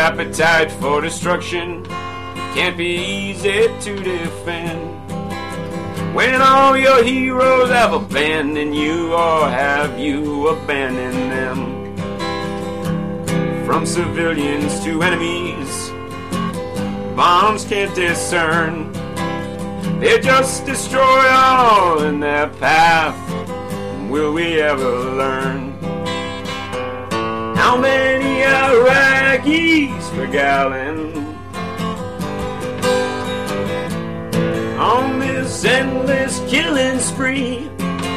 appetite for destruction can't be easy to defend. When all your heroes have abandoned you, or have you abandoned them? From civilians to enemies, bombs can't discern. They just destroy all in their path. Will we ever learn? How many Iraqis per gallon on this endless killing spree?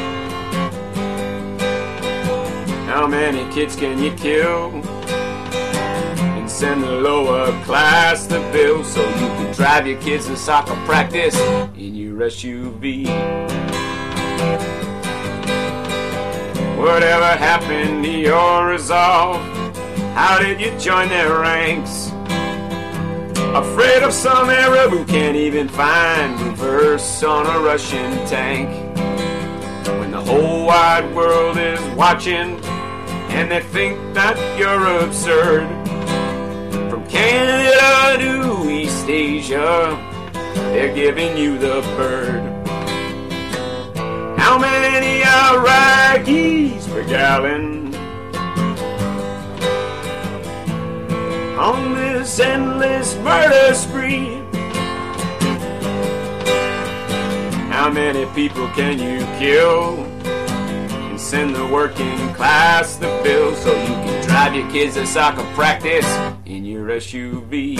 How many kids can you kill and send the lower class the bill so you can drive your kids to soccer practice in your SUV? Whatever happened to your resolve? How did you join their ranks? Afraid of some Arab who can't even find reverse on a Russian tank. When the whole wide world is watching and they think that you're absurd. From Canada to East Asia, they're giving you the bird. How many Iraqis per gallon on this endless murder spree? How many people can you kill and send the working class the bill so you can drive your kids to soccer practice in your SUV?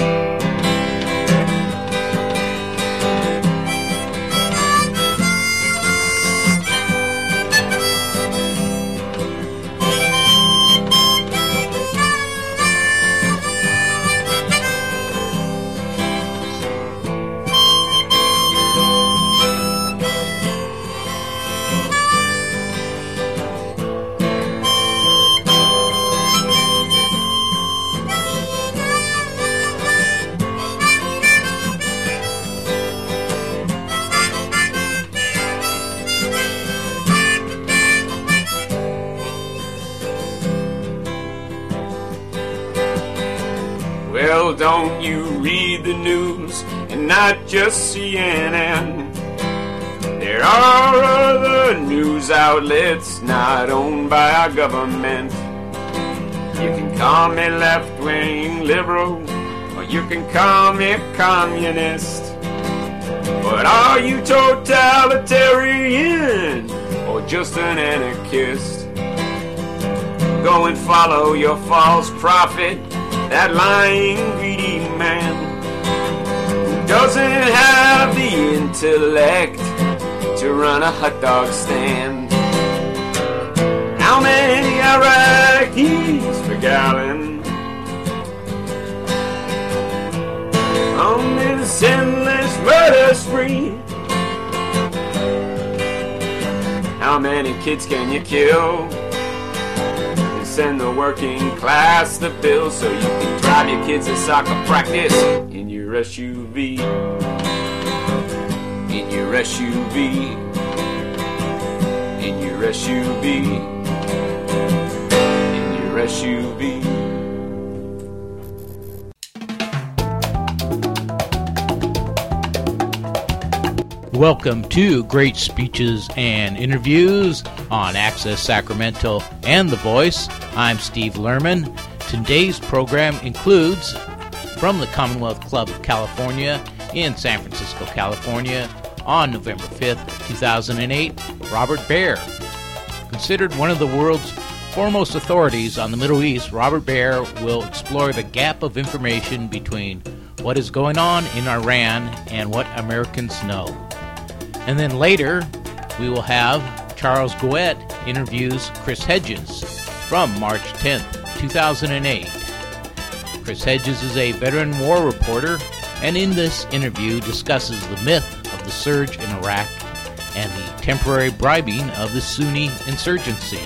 Well, don't you read the news and not just CNN? There are other news outlets not owned by our government. You can call me left-wing liberal, or you can call me communist. But are you totalitarian, or just an anarchist? Go and follow your false prophet, that lying, greedy man who doesn't have the intellect to run a hot dog stand. How many Iraqis per gallon on this endless murder spree? How many kids can you kill? Send the working class the bill so you can drive your kids to soccer practice in your SUV. In your SUV. In your SUV. In your SUV. Welcome to Great Speeches and Interviews on Access Sacramento and The Voice. I'm Steve Lerman. Today's program includes, from the Commonwealth Club of California in San Francisco, California, on November 5th, 2008, Robert Baer. Considered one of the world's foremost authorities on the Middle East, Robert Baer will explore the gap of information between what is going on in Iran and what Americans know. And then later, we will have Charles Gouet interviews Chris Hedges from March 10th, 2008. Chris Hedges is a veteran war reporter, and in this interview discusses the myth of the surge in Iraq and the temporary bribing of the Sunni insurgency.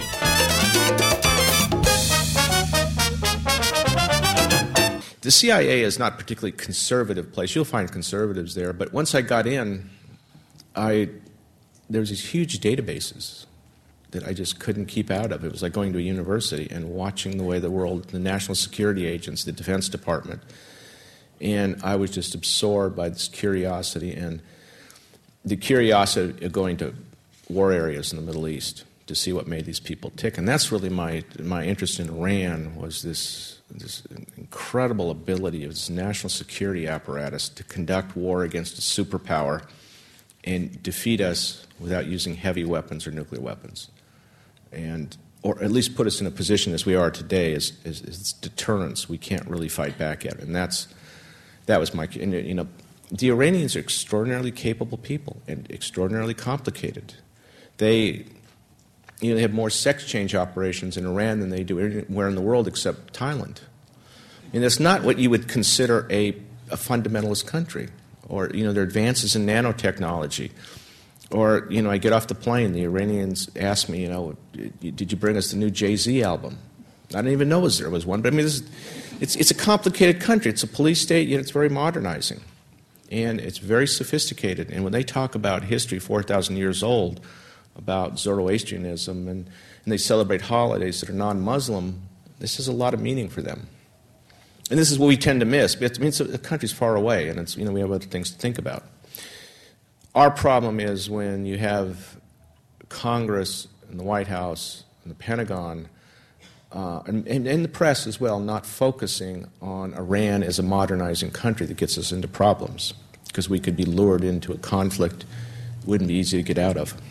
The CIA is not a particularly conservative place. You'll find conservatives there, but once I got in, there's these huge databases that I just couldn't keep out of. It was like going to a university and watching the way the world, the national security agents, the Defense Department, and I was just absorbed by this curiosity and the curiosity of going to war areas in the Middle East to see what made these people tick. And that's really my interest in Iran, was this incredible ability of this national security apparatus to conduct war against a superpower and defeat us without using heavy weapons or nuclear weapons. Or at least put us in a position as we are today as deterrence. We can't really fight back at it. And that was my, you know, the Iranians are extraordinarily capable people and extraordinarily complicated. They have more sex change operations in Iran than they do anywhere in the world except Thailand. And it's not what you would consider a fundamentalist country. Or, you know, their advances in nanotechnology. Or, you know, I get off the plane, the Iranians ask me, you know, did you bring us the new Jay-Z album? I didn't even know there was one. But, I mean, it's a complicated country. It's a police state, yet it's very modernizing. And it's very sophisticated. And when they talk about history 4,000 years old, about Zoroastrianism, and they celebrate holidays that are non-Muslim, this has a lot of meaning for them. And this is what we tend to miss. I mean, the country's far away, and it's, you know, we have other things to think about. Our problem is when you have Congress and the White House and the Pentagon and the press as well not focusing on Iran as a modernizing country that gets us into problems, because we could be lured into a conflict it wouldn't be easy to get out of.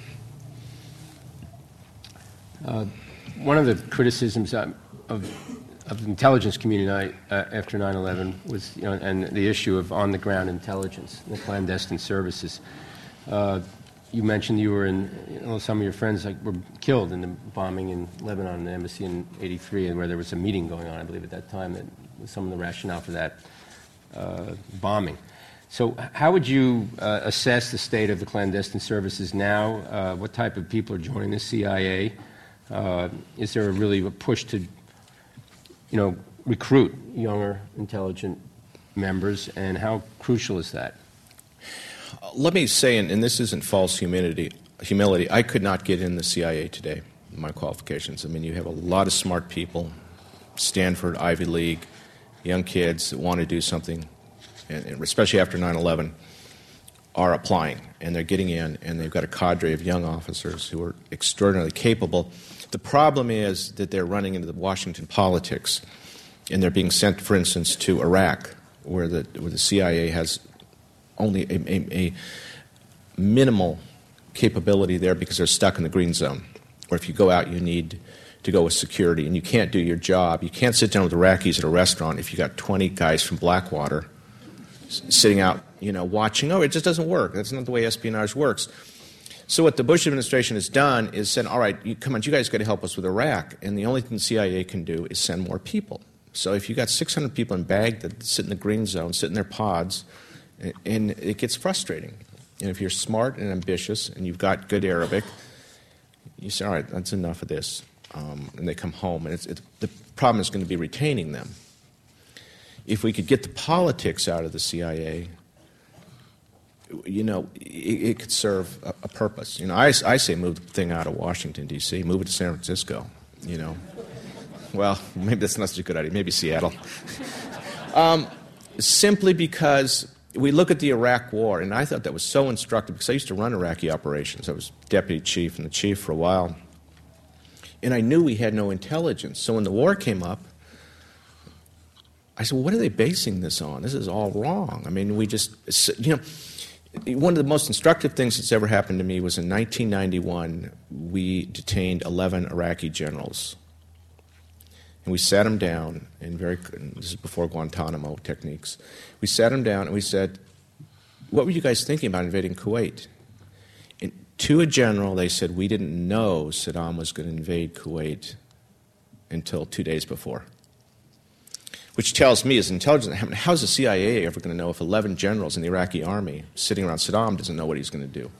One of the criticisms of the intelligence community after 9/11 was, you know, and the issue of on-the-ground intelligence, the clandestine services. You mentioned you were in, you know, some of your friends were killed in the bombing in Lebanon, the embassy in '83, and where there was a meeting going on, I believe, at that time, that was some of the rationale for that bombing. So how would you assess the state of the clandestine services now? What type of people are joining the CIA? Is there really a push to, you know, recruit younger, intelligent members, and how crucial is that? Let me say, and this isn't false humility, I could not get in the CIA today, my qualifications. I mean, you have a lot of smart people, Stanford, Ivy League, young kids that want to do something, and especially after 9/11, are applying, and they're getting in, and they've got a cadre of young officers who are extraordinarily capable. The problem is that they're running into the Washington politics, and they're being sent, for instance, to Iraq, where the CIA has only a minimal capability there because they're stuck in the green zone. Or if you go out, you need to go with security, and you can't do your job. You can't sit down with Iraqis at a restaurant if you got 20 guys from Blackwater sitting out, you know, watching. Oh, it just doesn't work. That's not the way espionage works. So what the Bush administration has done is said, all right, come on, you guys got to help us with Iraq. And the only thing the CIA can do is send more people. So if you got 600 people in Baghdad that sit in the green zone, sit in their pods, and it gets frustrating. And if you're smart and ambitious and you've got good Arabic, you say, all right, that's enough of this. And they come home. And the problem is going to be retaining them. If we could get the politics out of the CIA, you know, it could serve a purpose. You know, I say move the thing out of Washington, D.C., move it to San Francisco, you know. Well, maybe that's not such a good idea. Maybe Seattle. Simply because we look at the Iraq War, and I thought that was so instructive because I used to run Iraqi operations. I was deputy chief and the chief for a while. And I knew we had no intelligence. So when the war came up, I said, well, what are they basing this on? This is all wrong. I mean, we just, you know, one of the most instructive things that's ever happened to me was in 1991, we detained 11 Iraqi generals. And we sat them down, and this is before Guantanamo techniques. We sat them down and we said, what were you guys thinking about invading Kuwait? And to a general, they said, we didn't know Saddam was going to invade Kuwait until 2 days before. Which tells me, as intelligence, how's the CIA ever going to know if 11 generals in the Iraqi army sitting around Saddam doesn't know what he's going to do?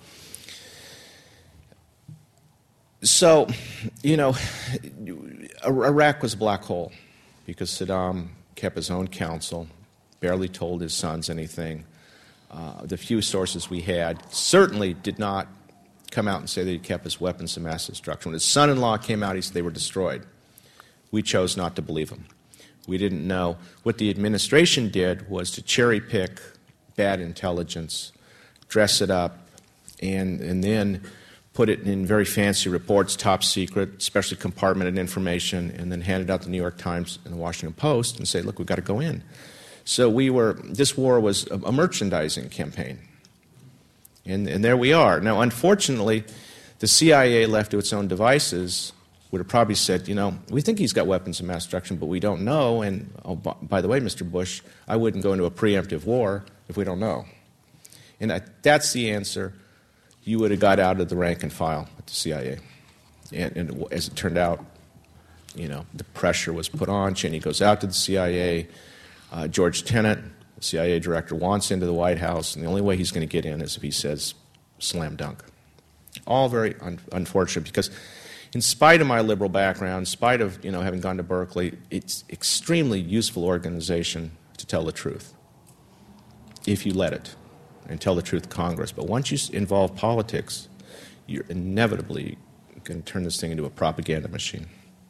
So, you know, Iraq was a black hole because Saddam kept his own counsel, barely told his sons anything. The few sources we had certainly did not come out and say that he kept his weapons of mass destruction. When his son-in-law came out, he said they were destroyed. We chose not to believe him. We didn't know. What the administration did was to cherry-pick bad intelligence, dress it up, and then put it in very fancy reports, top secret, specially compartmented information, and then hand it out to the New York Times and the Washington Post and say, look, we've got to go in. So this war was a merchandising campaign. And there we are. Now, unfortunately, the CIA, left to its own devices, would have probably said, we think he's got weapons of mass destruction, but we don't know. And, oh, by the way, Mr. Bush, I wouldn't go into a preemptive war if we don't know. And that's the answer you would have got out of the rank and file at the CIA. And as it turned out, the pressure was put on. Cheney goes out to the CIA. George Tenet, the CIA director, wants into the White House, and the only way he's going to get in is if he says slam dunk. All very unfortunate, because in spite of my liberal background, in spite of having gone to Berkeley, it's extremely useful organization to tell the truth, if you let it, and tell the truth to Congress. But once you involve politics, you're inevitably going to turn this thing into a propaganda machine.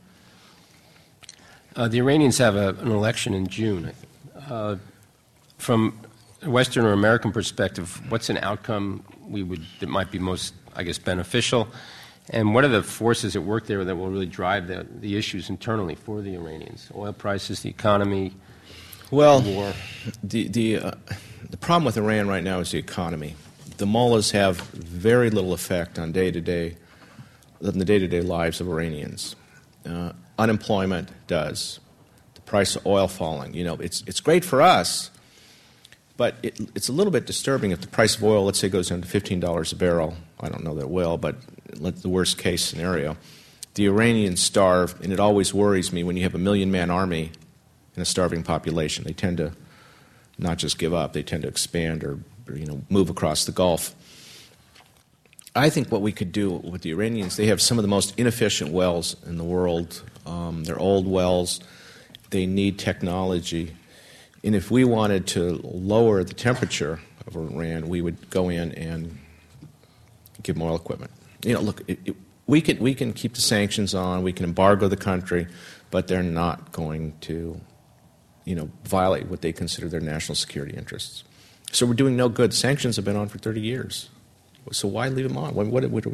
The Iranians have an election in June, I think. From a Western or American perspective, what's an outcome that might be most, beneficial? And what are the forces at work there that will really drive the issues internally for the Iranians? Oil prices, the economy, war? The problem with Iran right now is the economy. The mullahs have very little effect on the day-to-day lives of Iranians. Unemployment does. The price of oil falling. It's great for us, but it's a little bit disturbing if the price of oil, let's say, goes down to $15 a barrel. I don't know that it will, but the worst case scenario. The Iranians starve, and it always worries me when you have a 1 million-man army and a starving population. They tend to not just give up, they tend to expand or move across the Gulf. I think what we could do with the Iranians, they have some of the most inefficient wells in the world. They're old wells. They need technology. And if we wanted to lower the temperature of Iran, we would go in and give them oil equipment. Look, we can keep the sanctions on, we can embargo the country, but they're not going to, violate what they consider their national security interests. So we're doing no good. Sanctions have been on for 30 years. So why leave them on?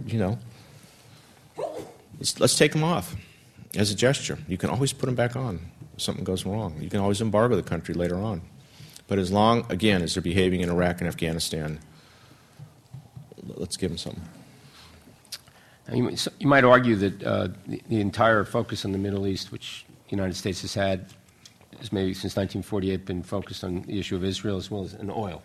Let's take them off as a gesture. You can always put them back on if something goes wrong. You can always embargo the country later on. But as long, again, as they're behaving in Iraq and Afghanistan, let's give them something. You might argue that the entire focus on the Middle East, which the United States has had, has maybe since 1948 been focused on the issue of Israel as well as in oil.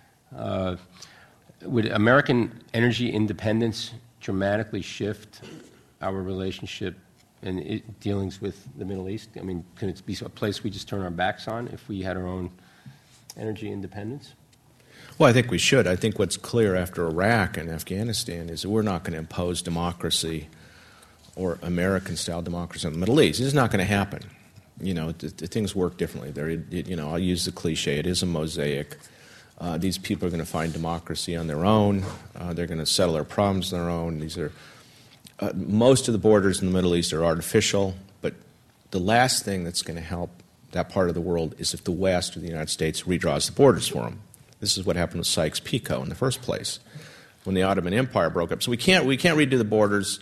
Would American energy independence dramatically shift our relationship and dealings with the Middle East? Can it be a place we just turn our backs on if we had our own energy independence? Well, I think we should. I think what's clear after Iraq and Afghanistan is that we're not going to impose democracy or American-style democracy in the Middle East. This is not going to happen. Things work differently. I'll use the cliche. It is a mosaic. These people are going to find democracy on their own. They're going to settle their problems on their own. Most of the borders in the Middle East are artificial, but the last thing that's going to help that part of the world is if the West or the United States redraws the borders for them. This is what happened with Sykes-Picot in the first place, when the Ottoman Empire broke up. So we can't redo the borders.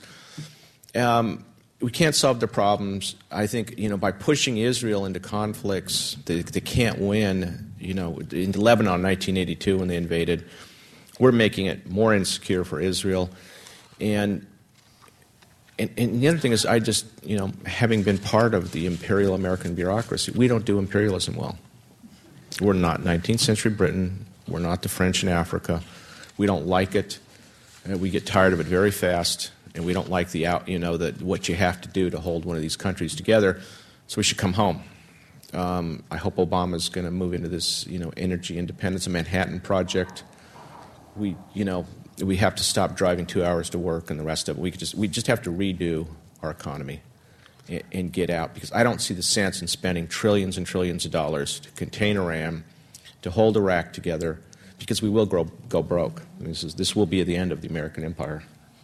We can't solve the problems. I think by pushing Israel into conflicts they can't win. In Lebanon in 1982 when they invaded, we're making it more insecure for Israel. And the other thing is, having been part of the imperial American bureaucracy, we don't do imperialism well. We're not 19th century Britain. We're not the French in Africa. We don't like it. We get tired of it very fast, and we don't like what you have to do to hold one of these countries together. So we should come home. I hope Obama's going to move into this, energy independence, a Manhattan Project. We have to stop driving 2 hours to work and the rest of it. We just have to redo our economy and get out, because I don't see the sense in spending trillions and trillions of dollars to contain Iran, to hold Iraq together, because we will go broke. This will be the end of the American empire.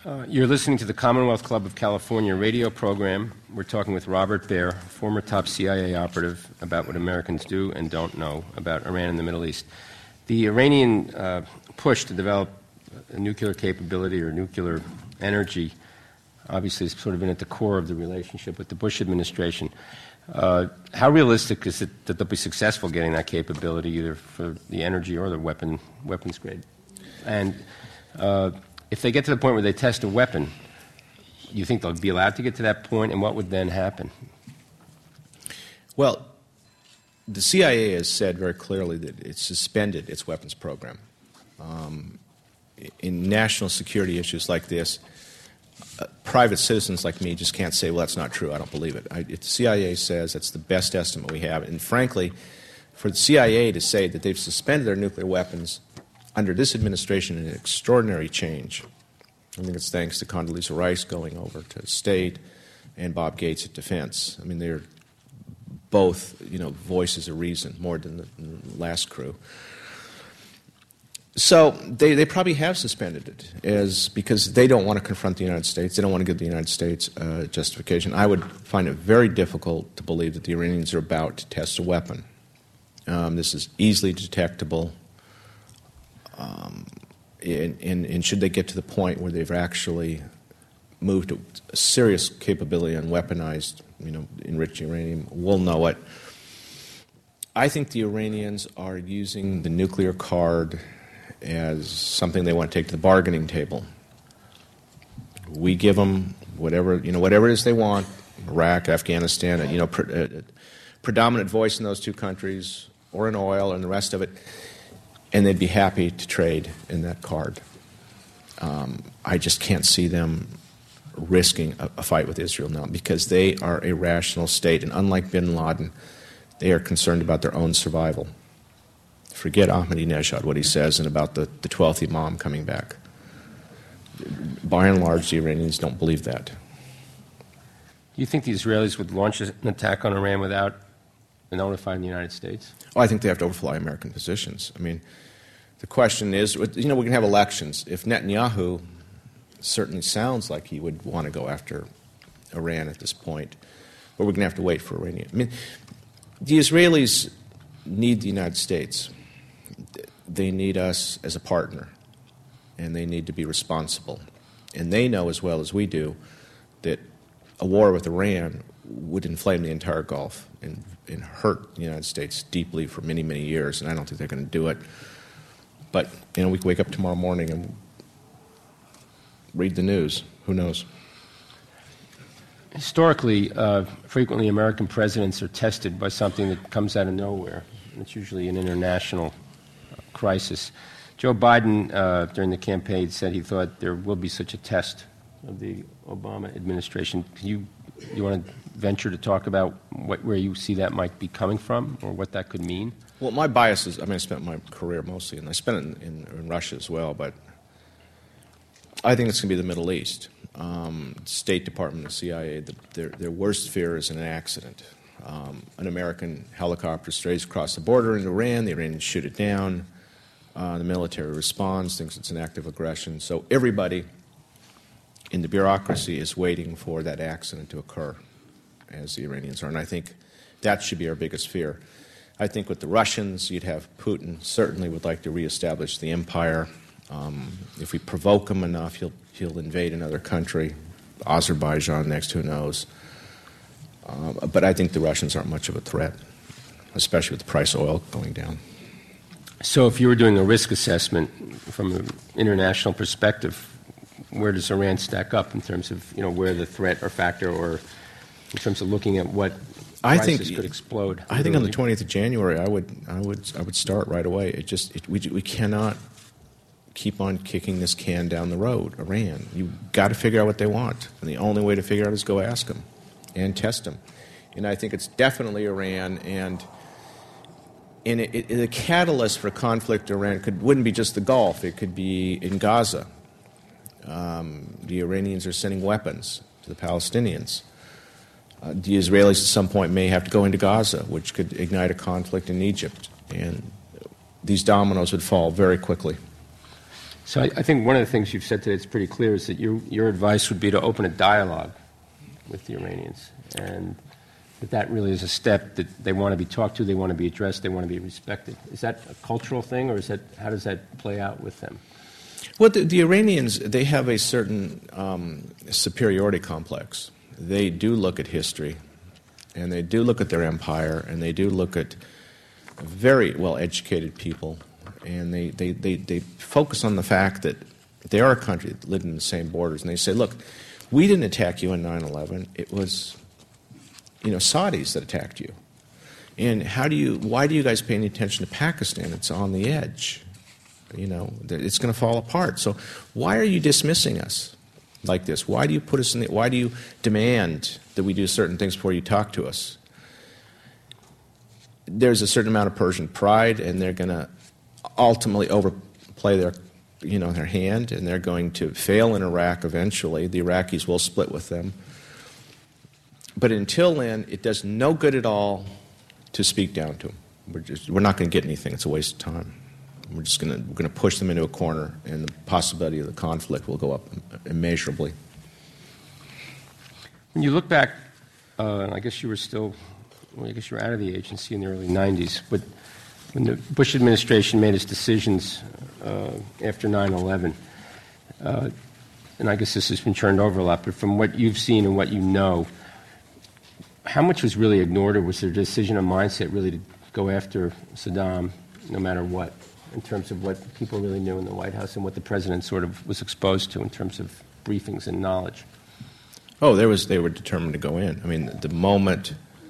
You're listening to the Commonwealth Club of California radio program. We're talking with Robert Baer, former top CIA operative, about what Americans do and don't know about Iran and the Middle East. The Iranian push to develop a nuclear capability or nuclear energy obviously has sort of been at the core of the relationship with the Bush administration. How realistic is it that they'll be successful getting that capability, either for the energy or the weapons grade? And if they get to the point where they test a weapon, you think they'll be allowed to get to that point, and what would then happen? Well, the CIA has said very clearly that it's suspended its weapons program. In national security issues like this, private citizens like me just can't say, well, that's not true, I don't believe it. The CIA says that's the best estimate we have. And frankly, for the CIA to say that they've suspended their nuclear weapons under this administration, an extraordinary change. I think it's thanks to Condoleezza Rice going over to State and Bob Gates at Defense. I mean, they're both, voices of reason more than the last crew. So they probably have suspended it because they don't want to confront the United States. They don't want to give the United States justification. I would find it very difficult to believe that the Iranians are about to test a weapon. This is easily detectable. And should they get to the point where they've actually moved to a serious capability on weaponized, enriched uranium, we'll know it. I think the Iranians are using the nuclear card as something they want to take to the bargaining table. We give them whatever it is they want, Iraq, Afghanistan, a predominant voice in those two countries, or in oil and the rest of it, and they'd be happy to trade in that card. I just can't see them risking a fight with Israel now because they are a rational state, and unlike bin Laden, they are concerned about their own survival. Forget Ahmadinejad, what he says, and about the 12th Imam coming back. By and large, the Iranians don't believe that. Do you think the Israelis would launch an attack on Iran without notifying the United States? Oh, I think they have to overfly American positions. I mean, the question is, we can have elections. If Netanyahu certainly sounds like he would want to go after Iran at this point, but we're going to have to wait for Iranian. I mean, the Israelis need the United States. They need us as a partner, and they need to be responsible. And they know as well as we do that a war with Iran would inflame the entire Gulf and hurt the United States deeply for many, many years, and I don't think they're going to do it. But, we can wake up tomorrow morning and read the news. Who knows? Historically, frequently American presidents are tested by something that comes out of nowhere. It's usually an international crisis. Joe Biden, during the campaign, said he thought there will be such a test of the Obama administration. You want to venture to talk about where you see that might be coming from or what that could mean? Well, my bias is, I spent my career mostly, and I spent it in Russia as well, but I think it's going to be the Middle East. State Department, the CIA, their worst fear is an accident. An American helicopter strays across the border in Iran, the Iranians shoot it down, the military responds, thinks it's an act of aggression. So everybody in the bureaucracy is waiting for that accident to occur, as the Iranians are, and I think that should be our biggest fear. I think with the Russians, you'd have Putin certainly would like to reestablish the empire. If we provoke him enough, he'll invade another country, Azerbaijan next, who knows. But I think the Russians aren't much of a threat, especially with the price of oil going down. So if you were doing a risk assessment from an international perspective, where does Iran stack up in terms of where the threat or factor, or in terms of looking at what crisis could explode? I think on the 20th of January, I would start right away. We cannot keep on kicking this can down the road. Iran, you've got to figure out what they want, and the only way to figure out is go ask them and test them. And I think it's definitely Iran, and the catalyst for conflict in Iran wouldn't be just the Gulf. It could be in Gaza. The Iranians are sending weapons to the Palestinians. The Israelis at some point may have to go into Gaza, which could ignite a conflict in Egypt. And these dominoes would fall very quickly. So I think one of the things you've said today that's pretty clear is that your advice would be to open a dialogue with the Iranians, and that really is a step that they want to be talked to, they want to be addressed, they want to be respected. Is that a cultural thing, or how does that play out with them? Well, the Iranians, they have a certain superiority complex. They do look at history, and they do look at their empire, and they do look at very well-educated people, and they focus on the fact that they are a country that lived in the same borders, and they say, look, we didn't attack you on 9/11. It was, Saudis that attacked you. And why do you guys pay any attention to Pakistan? It's on the edge. It's going to fall apart. So why are you dismissing us like this? Why do you put us why do you demand that we do certain things before you talk to us? There's a certain amount of Persian pride, and they're going to ultimately overplay their hand, and they're going to fail in Iraq eventually. The Iraqis will split with them. But until then, it does no good at all to speak down to them. We're not going to get anything. It's a waste of time. We're going to push them into a corner, and the possibility of the conflict will go up immeasurably. When you look back, I guess you were out of the agency in the early 90s, but when the Bush administration made its decisions after 9/11, and I guess this has been turned over a lot, but from what you've seen and what you know, how much was really ignored, or was there a decision, a mindset really to go after Saddam no matter what, in terms of what people really knew in the White House and what the president sort of was exposed to in terms of briefings and knowledge? Oh, they were determined to go in. I mean, the moment,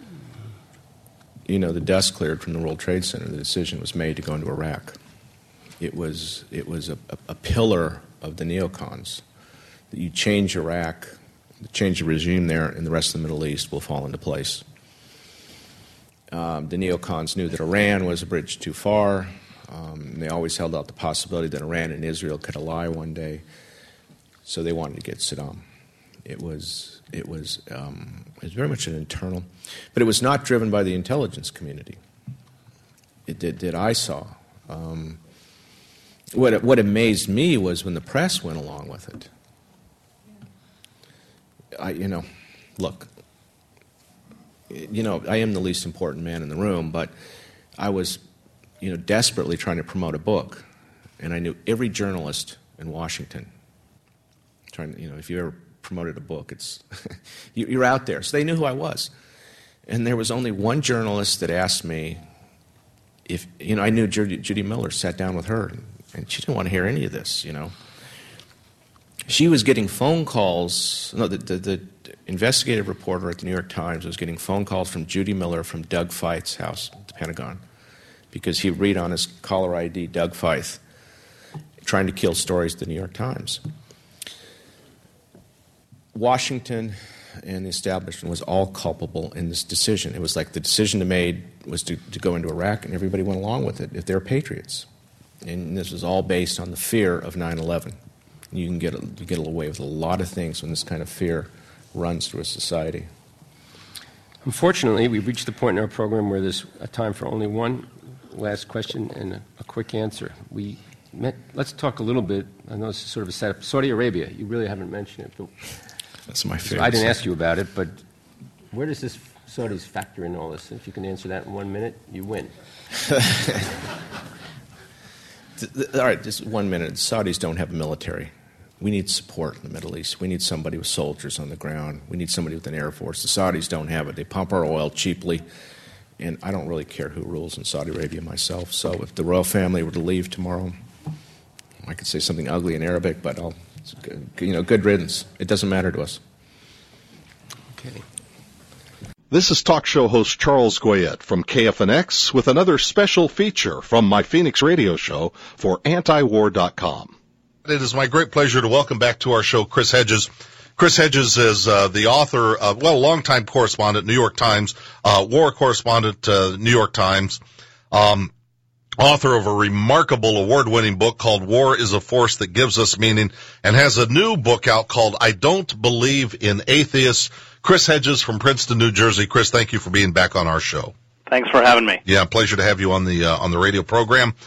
the dust cleared from the World Trade Center, the decision was made to go into Iraq. It was a pillar of the neocons. That you change Iraq, change the regime there, and the rest of the Middle East will fall into place. The neocons knew that Iran was a bridge too far. They always held out the possibility that Iran and Israel could ally one day, so they wanted to get Saddam. It was very much an internal, but it was not driven by the intelligence community. That I saw. What amazed me was when the press went along with it. Look, I am the least important man in the room, but I was, desperately trying to promote a book, and I knew every journalist in Washington. If you ever promoted a book, it's you're out there. So they knew who I was, and there was only one journalist that asked me if I knew Judy Miller. Sat down with her, and she didn't want to hear any of this. She was getting phone calls. No, the investigative reporter at the New York Times was getting phone calls from Judy Miller from Doug Feith's house at the Pentagon, because he'd read on his caller ID Doug Feith trying to kill stories at the New York Times. Washington and the establishment was all culpable in this decision. It was like the decision they made was to go into Iraq, and everybody went along with it if they're patriots. And this was all based on the fear of 9/11. You can get away with a lot of things when this kind of fear runs through a society. Unfortunately, we've reached the point in our program where there's a time for only one last question and a quick answer. Let's talk a little bit. I know this is sort of a setup. Saudi Arabia, you really haven't mentioned it. But that's my favorite. So I didn't ask you about it, but where does this Saudis factor in all this? If you can answer that in 1 minute, you win. All right, just 1 minute. The Saudis don't have a military. We need support in the Middle East. We need somebody with soldiers on the ground. We need somebody with an air force. The Saudis don't have it. They pump our oil cheaply, and I don't really care who rules in Saudi Arabia myself. So if the royal family were to leave tomorrow, I could say something ugly in Arabic, but good riddance. It doesn't matter to us. Okay. This is talk show host Charles Goyette from KFNX with another special feature from my Phoenix radio show for antiwar.com. It is my great pleasure to welcome back to our show Chris Hedges. Chris Hedges is the author of, longtime correspondent, New York Times, war correspondent, New York Times, author of a remarkable award-winning book called War is a Force That Gives Us Meaning, and has a new book out called I Don't Believe in Atheists. Chris Hedges from Princeton, New Jersey. Chris, thank you for being back on our show. Thanks for having me. Yeah, pleasure to have you on the radio program.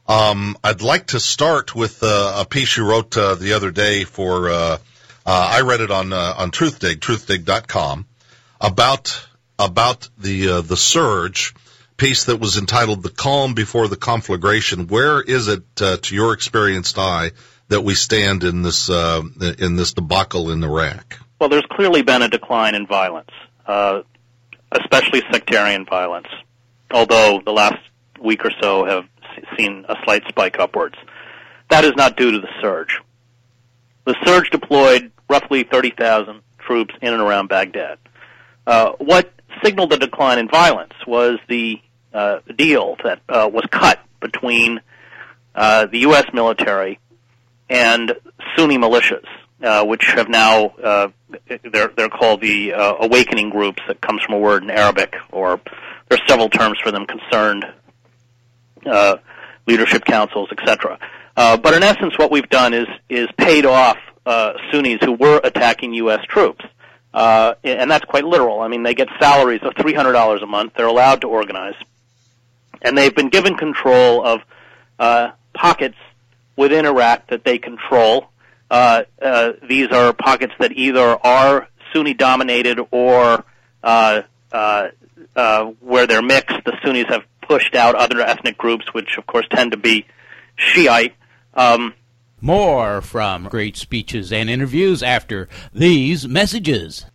I'd like to start with a piece you wrote the other day for, I read it on TruthDig, truthdig.com, about the surge, piece that was entitled "The Calm Before the Conflagration." Where is it, to your experienced eye, that we stand in this debacle in Iraq? Well, there's clearly been a decline in violence, especially sectarian violence, although the last week or so have seen a slight spike upwards. That is not due to the surge. The surge deployed roughly 30,000 troops in and around Baghdad. What signaled the decline in violence was the deal that was cut between the U.S. military and Sunni militias, which have now, they're called the awakening groups. That comes from a word in Arabic, or there are several terms for them: concerned leadership councils, etc. But in essence, what we've done is paid off Sunnis who were attacking U.S. troops. And that's quite literal. I mean, they get salaries of $300 a month. They're allowed to organize. And they've been given control of pockets within Iraq that they control. These are pockets that either are Sunni-dominated or where they're mixed. The Sunnis have pushed out other ethnic groups, which, of course, tend to be Shiite. More from Great Speeches and Interviews after these messages.